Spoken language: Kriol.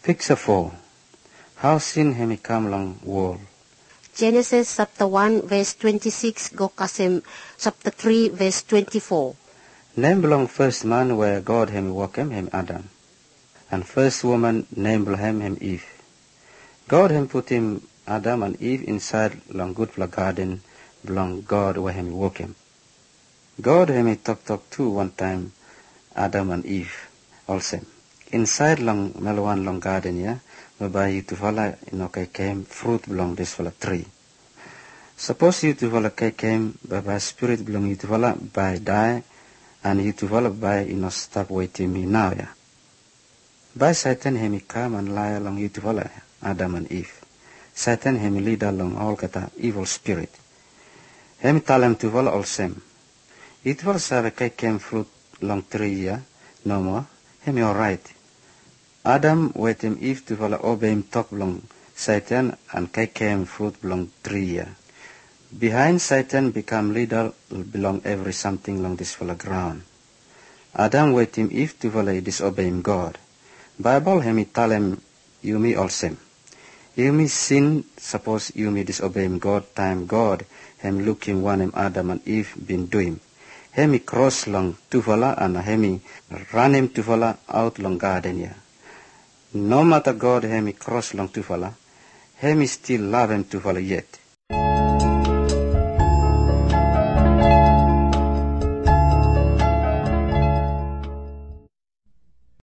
Picture 4. How sin hemi come long world. Genesis chapter 1 verse 26 go kasem chapter 3 verse 24. Name belong first man where God hemi walk him Adam. And first woman name belong him Eve. God him put him Adam and Eve inside long good garden belong God where him walk him. God hemi talk to one time Adam and Eve also. Inside long melwan long garden ya, whereby you to follow came fruit belong this fella tree. Suppose you to follow came by spirit belong you to follow by die and you to follow by stop waiting me now ya. By Satan hemi come and lie along you to follow Adam and Eve. Satan hemi lead along all kata evil spirit. Hemi tell him to follow all same. You to follow sabe came fruit long tree ya, no more. Hemi alright. Adam wait him Eve to follow obey him talk belong Satan and came fruit belong tree ya. Behind Satan become leader belong every something along this follow ground. Adam wait him Eve to follow disobey him God. Bible hemi tell him you me all same. You me sin suppose you me disobey him God time God him look him one him Adam and Eve been do him. Hemi cross long to follow and hemi run him to follow out long garden ya. No matter God hemi cross long to follow, hemi still love him to follow yet.